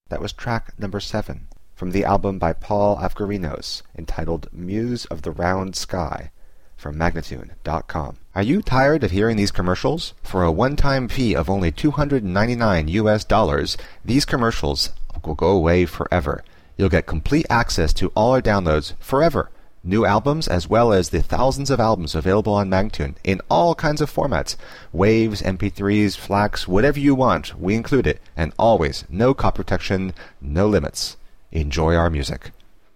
That was track number 7 from the album by Paul Avgerinos entitled Muse of the Round Sky from Magnatune.com. Are you tired of hearing these commercials? For a one-time fee of only $299, these commercials will go away forever. You'll get complete access to all our downloads forever. New albums as well as the thousands of albums available on Magnatune in all kinds of formats. Waves, MP3s, FLACs, whatever you want, we include it. And always, no copy protection, no limits. Enjoy our music.